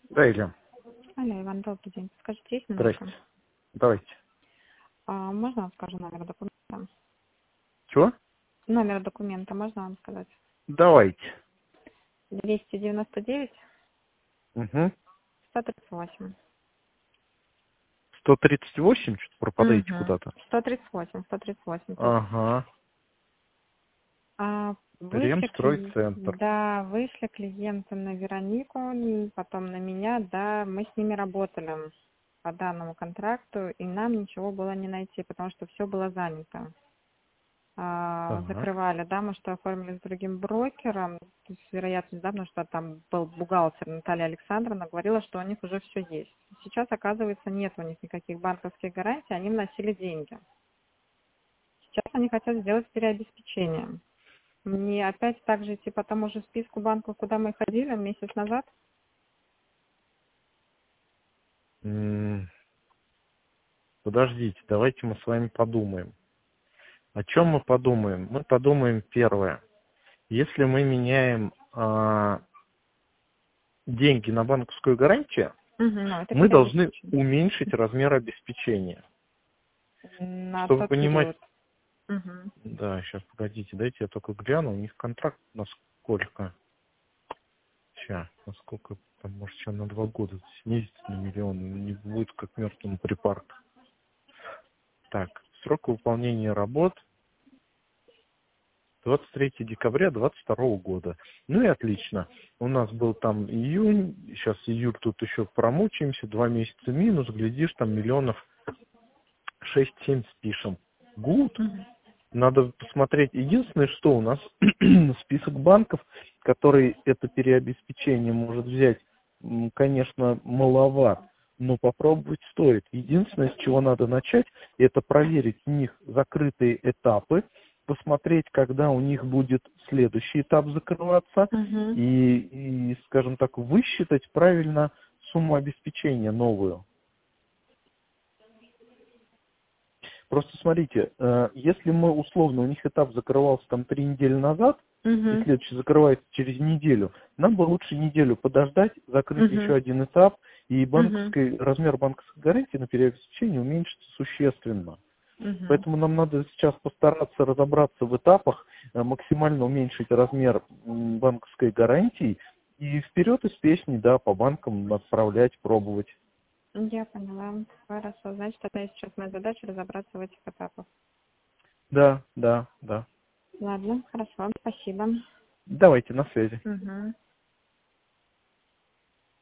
Да, Илья. Алло, Иван, добрый день. Скажите, есть минутка? Здрасте. Давайте. Можно вам скажу номер документа? Чего? Номер документа можно вам сказать? Давайте. 299 Угу. 138. 138, что-то пропадаете Угу. куда-то. 138. Ага. Ремстройцентр. Да, вышли клиенты на Веронику, потом на меня, да, мы с ними работали по данному контракту, и нам ничего было не найти, потому что все было занято. Так. Закрывали, да, мы что оформили с другим брокером, то есть вероятность, да, потому что там был бухгалтер Наталья Александровна, говорила, что у них уже все есть. Сейчас, оказывается, нет у них никаких банковских гарантий, они вносили деньги. Сейчас они хотят сделать переобеспечение. Мне опять так же идти по тому же списку банков, куда мы ходили месяц назад? Подождите, давайте мы с вами подумаем. О чем мы подумаем? Мы подумаем первое. Если мы меняем деньги на банковскую гарантию, Ну, это мы должны переобеспечение. уменьшить размер обеспечения. На Чтобы тот понимать, период. Мгм. да, сейчас, погодите, дайте я только гляну, у них контракт на сколько? Сейчас, насколько, там, может, еще на 2 года снизится на миллион, не будет как мертвому припарку. Так, срок выполнения работ 23 декабря 2022 года. Ну и отлично. У нас был там июнь, сейчас июль тут еще промучаемся, 2 месяца минус, глядишь, там миллионов 6-7 спишем. Гуд. Мгм. Надо посмотреть. Единственное, что у нас список банков, который это переобеспечение может взять, конечно, маловат, но попробовать стоит. Единственное, с чего надо начать, это проверить у них закрытые этапы, посмотреть, когда у них будет следующий этап закрываться, Мгм. и, скажем так, высчитать правильно сумму обеспечения новую. Просто смотрите, если мы условно, у них этап закрывался там 3 недели назад, и Мгм. следующий закрывается через неделю, нам бы лучше неделю подождать, закрыть еще Мгм. один этап, и Мгм. размер банковской гарантии на переобеспечение уменьшится существенно. Мгм. Поэтому нам надо сейчас постараться разобраться в этапах, максимально уменьшить размер банковской гарантии, и вперед из песни, да, по банкам отправлять, пробовать. Я поняла. Хорошо. Значит, это сейчас моя задача разобраться в этих этапах. Да, да, да. Ладно, хорошо. Спасибо. Давайте на связи. Угу.